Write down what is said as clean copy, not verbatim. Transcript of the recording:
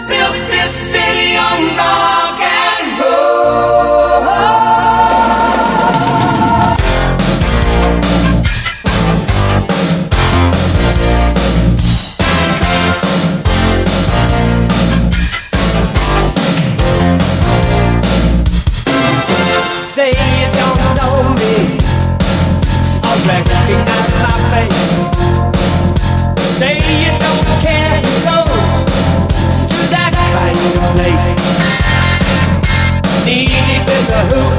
built this city on rock and roll. Say you don't know me, I recognize my face. Say you don't care who goes to that kind of place. Knee deep in the hoop,